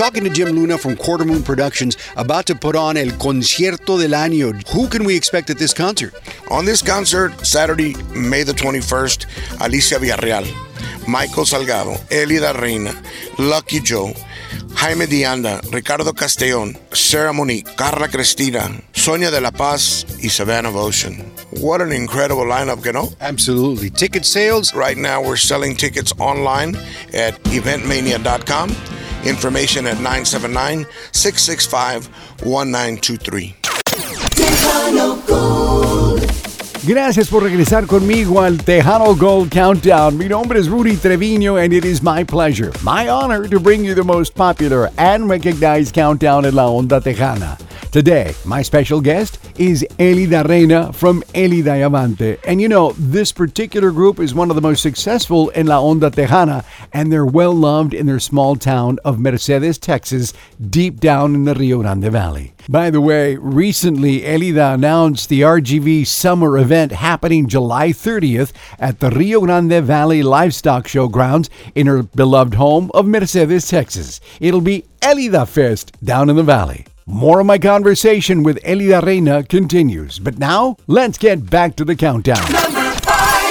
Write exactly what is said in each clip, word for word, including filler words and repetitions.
talking to Jim Luna from Quarter Moon Productions, about to put on El Concierto del Año. Who can we expect at this concert? On this concert, Saturday, May the twenty-first, Alicia Villarreal, Michael Salgado, Elida Reina, Lucky Joe, Jaime Dianda, Ricardo Castellón, Sarah Monique, Carla Cristina, Sonia de la Paz, y Savannah Ocean. What an incredible lineup, you know? Absolutely. Ticket sales? Right now, we're selling tickets online at event mania dot com. Information at nine seven nine, six six five, one nine two three. Tejano Gold. Gracias por regresar conmigo al Tejano Gold Countdown. Mi nombre es Rudy Treviño, and it is my pleasure, my honor, to bring you the most popular and recognized countdown in La Onda Tejana. Today, my special guest is Elida Reina from El Diamante. And you know, this particular group is one of the most successful in La Onda Tejana, and they're well loved in their small town of Mercedes, Texas, deep down in the Rio Grande Valley. By the way, recently Elida announced the R G V summer event happening July thirtieth at the Rio Grande Valley Livestock Show grounds in her beloved home of Mercedes, Texas. It'll be Elida Fest down in the valley. More of my conversation with Elida Reina continues, but now let's get back to the countdown. Number five.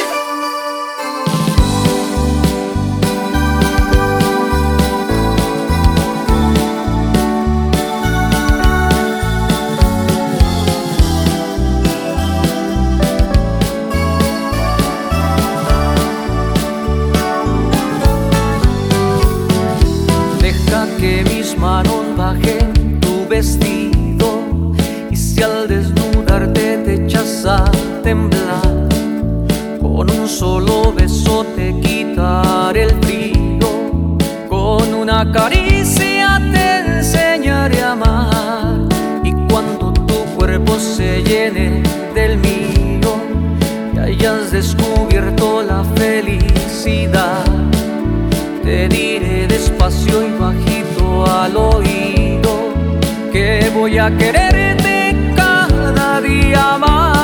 Deja que mis manos bajen vestido, y si al desnudarte te echas a temblar, con un solo beso te quitaré el frío, con una caricia te enseñaré a amar, y cuando tu cuerpo se llene del mío y hayas descubierto la felicidad, te diré despacio y bajito al oído que voy a quererte cada día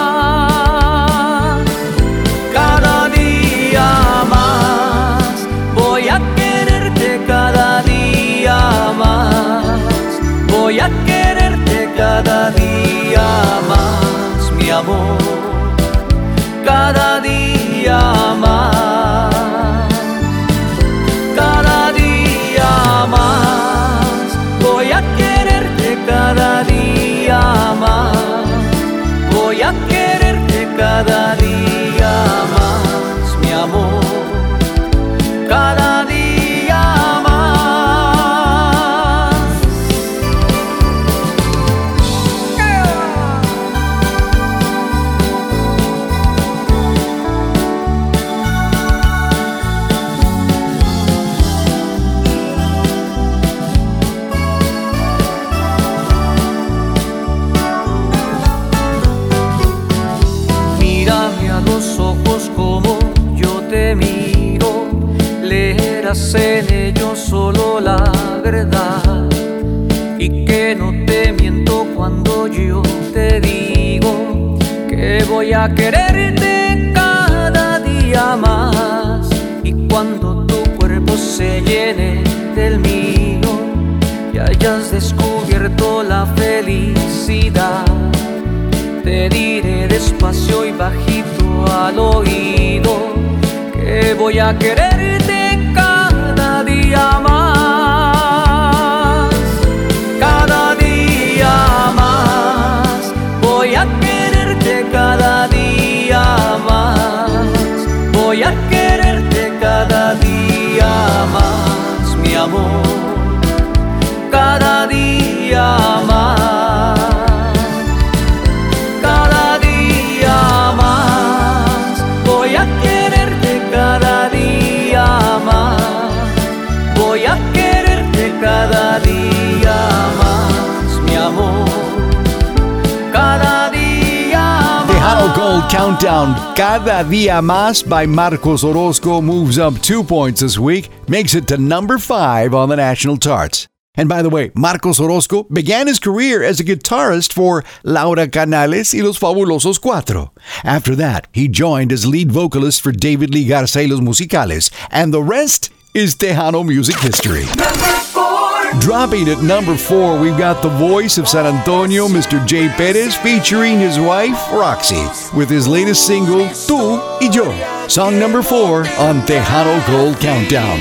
más, cada día más, voy a quererte cada día más, voy a quererte cada día más, mi amor, cada día más, cada día más, voy a quererte cada día más, voy a quererte cada día más, mi amor, cada día más. Los ojos como yo te miro, leerás en ellos solo la verdad, y que no te miento cuando yo te digo que voy a quererte cada día más, y cuando tu cuerpo se llene del mío y hayas descubierto la felicidad, te diré despacio y bajito al oído que voy a quererte cada día más, cada día más, voy a quererte cada día más, voy a quererte cada día más, mi amor, cada día más. Cada día más, voy a quererte cada día más, voy a quererte cada día más, mi amor, cada día más. Tejano Gold Countdown, Cada Día Más by Marcos Orozco moves up two points this week, makes it to number five on the national charts. And by the way, Marcos Orozco began his career as a guitarist for Laura Canales y Los Fabulosos Cuatro. After that, he joined as lead vocalist for David Lee Garza y Los Musicales, and the rest is Tejano music history. Number four. Dropping at number four, we've got the voice of San Antonio, Mister Jay Perez, featuring his wife, Roxy, with his latest single, Tú y Yo. Song number four on Tejano Gold Countdown.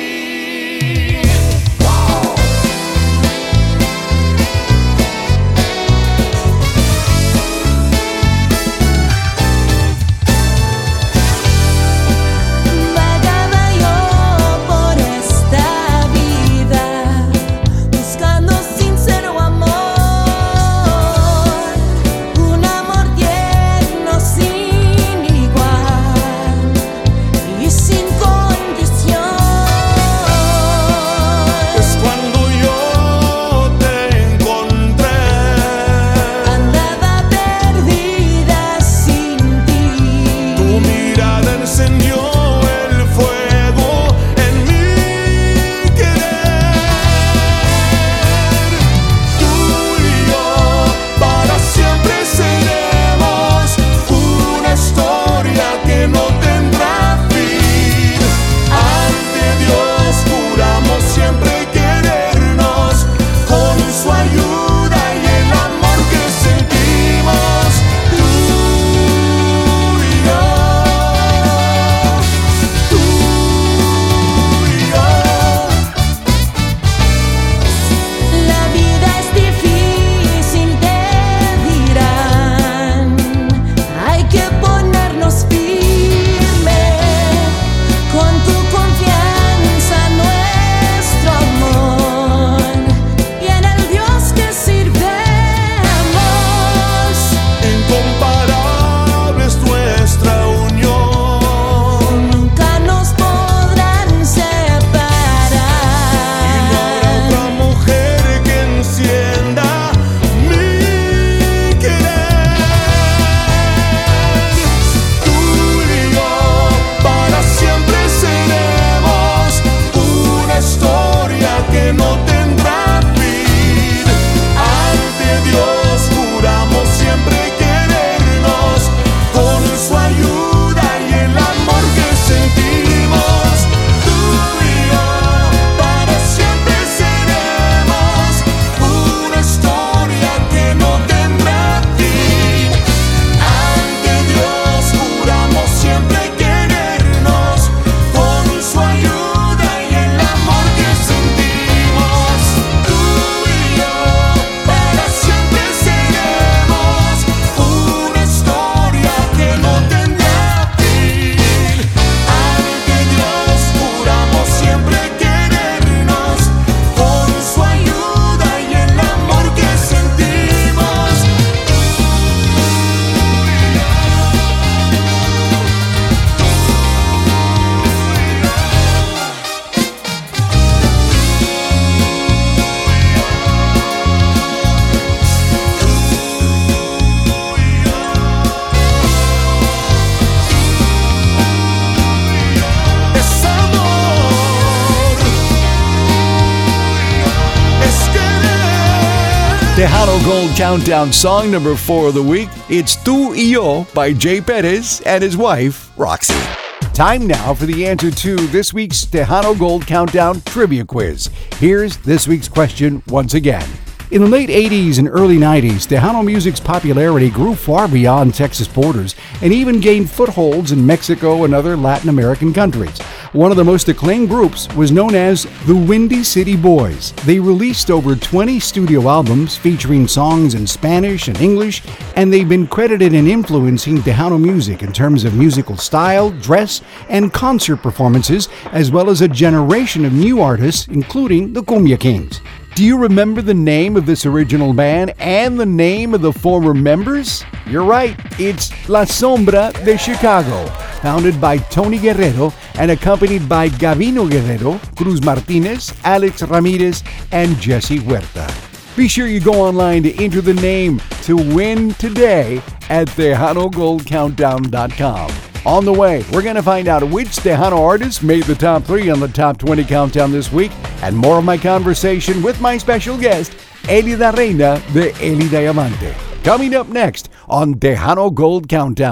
Tejano Gold Countdown song number four of the week. It's Tú y Yo by Jay Perez and his wife, Roxy. Time now for the answer to this week's Tejano Gold Countdown trivia quiz. Here's this week's question once again. In the late eighties and early nineties, Tejano music's popularity grew far beyond Texas borders and even gained footholds in Mexico and other Latin American countries. One of the most acclaimed groups was known as the Windy City Boys. They released over twenty studio albums featuring songs in Spanish and English, and they've been credited in influencing Tejano music in terms of musical style, dress, and concert performances, as well as a generation of new artists, including the Cumbia Kings. Do you remember the name of this original band and the name of the former members? You're right, it's La Sombra de Chicago, founded by Tony Guerrero and accompanied by Gavino Guerrero, Cruz Martinez, Alex Ramirez, and Jesse Huerta. Be sure you go online to enter the name to win today at Tejano Gold Countdown dot com. On the way, we're going to find out which Tejano artists made the top three on the Top twenty Countdown this week, and more of my conversation with my special guest, Elida Reina de Eli Diamante. Coming up next on Tejano Gold Countdown.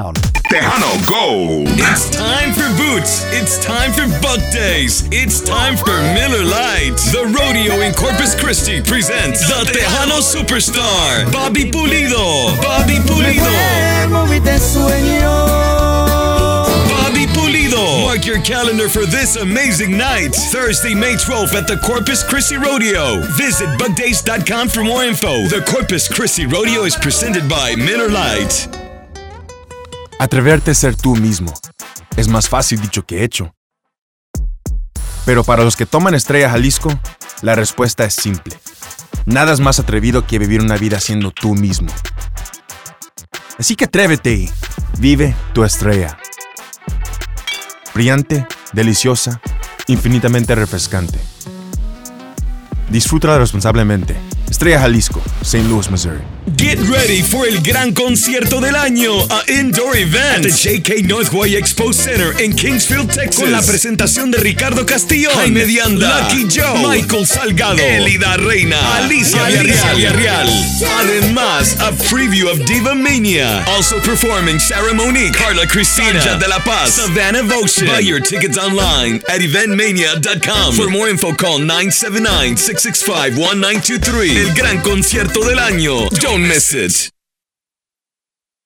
Tejano Gold. It's time for boots. It's time for Buck Days. It's time for Miller Lite. The rodeo in Corpus Christi presents the Tejano Superstar, Bobby Pulido. Bobby Pulido. Bobby Pulido. Mark your calendar for this amazing night. Thursday, May twelfth at the Corpus Christi Rodeo. Visit bug days dot com for more info. The Corpus Christi Rodeo is presented by Miller Lite. Atreverte a ser tú mismo es más fácil dicho que hecho. Pero para los que toman Estrella Jalisco, la respuesta es simple. Nada es más atrevido que vivir una vida siendo tú mismo. Así que atrévete y vive tu estrella. Brillante, deliciosa, infinitamente refrescante. Disfrútala responsablemente. Estrella Jalisco, Saint Louis, Missouri. Get ready for el gran concierto del año, a indoor event at the J K Northway Expo Center in Kingsfield, Texas, con la presentación de Ricardo Castillo, Jaime de Anda, Lucky Joe, Michael Salgado, Elida Reina, Alicia, Alicia Villarreal. Además, a preview of Diva Mania. Also performing Sarah Monique, Carla Cristina, Sanja de la Paz, Savannah Votion. Buy your tickets online at event mania dot com. For more info, call nine seven nine, six six five, one nine two three. El gran concierto del año. Don't miss it.